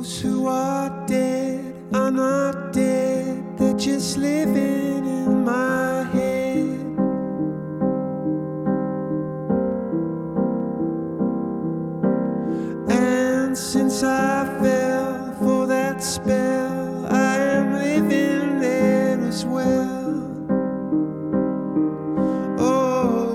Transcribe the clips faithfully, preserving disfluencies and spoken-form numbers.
Those who are dead are not dead, they're just living in my head. And since I fell for that spell, I am living there as well. Oh,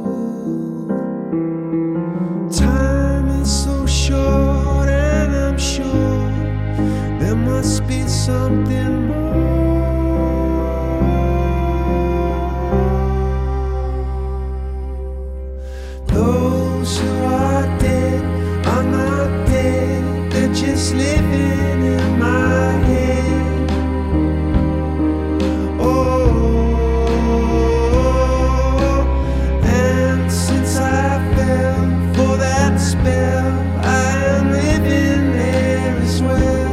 time is so short, and I'm sure there must be something more. Those who are dead are not dead, they're just living in my head. Oh, and since I fell for that spell, I am living there as well.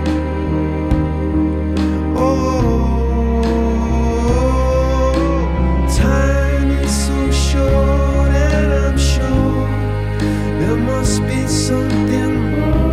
Oh, time is so short, and I'm sure there must be something more.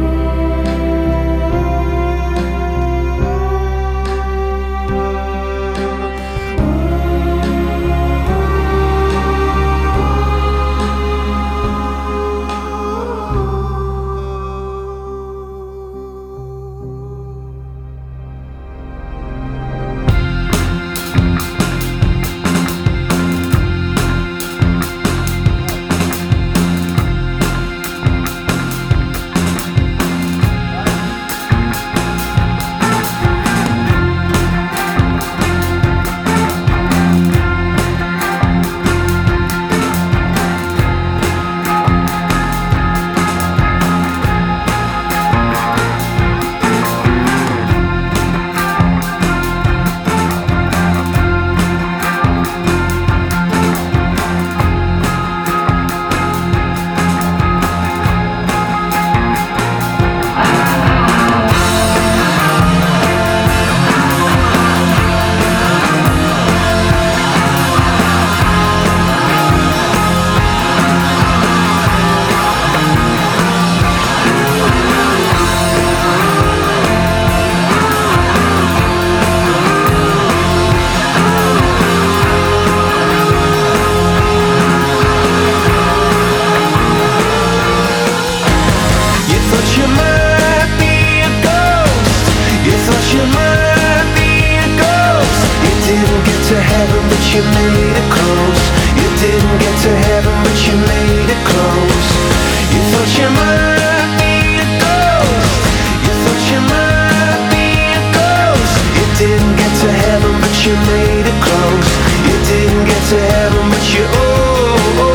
You made it close. You didn't get to heaven, but you made it close. You thought you might be a ghost. You thought you might be a ghost. You didn't get to heaven, but you made it close. You didn't get to heaven, but you oh. oh.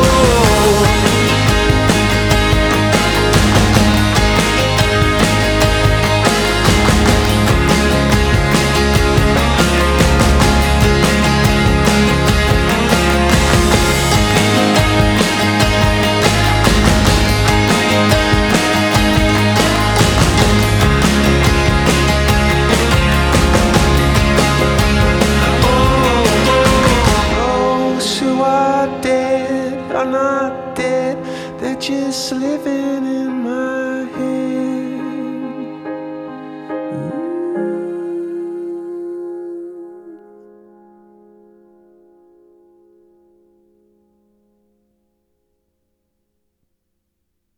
Are not dead, they're just living in my